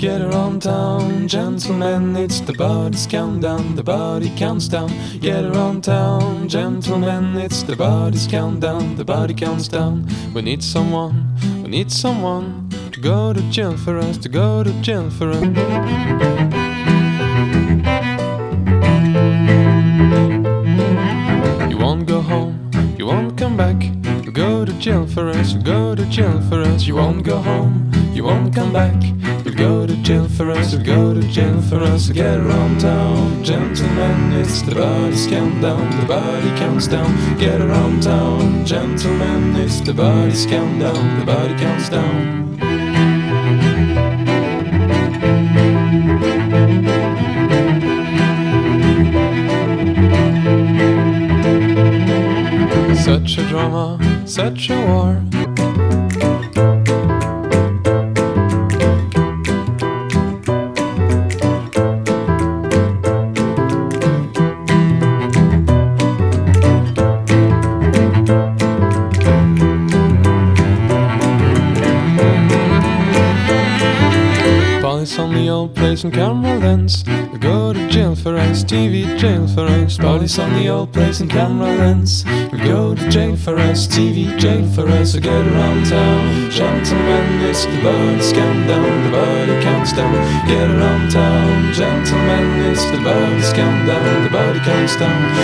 Get around town, gentlemen, it's the body's countdown, the body counts down. Get around town, gentlemen, it's the body's countdown, the body counts down. We need someone to go to jail for us, to go to jail for us. You won't go home, you won't come back. You'll go to jail for us, you'll go to jail for us. You won't go home, you won't come back. You'll go to jail for us, you'll go to jail for us. Get around town, gentlemen, it's the body's countdown, the body counts down. Get around town, gentlemen, it's the body's countdown, the body counts down. Such a drama, such a war. Police on the old place and camera lens. We go to jail for us, TV jail for us. Police on the old place and camera lens. We go to jail for us, TV jail for us. So get around town, gentlemen, it's the body's countdown, the body counts down. Get around town, gentlemen, it's the body's countdown, the body counts down.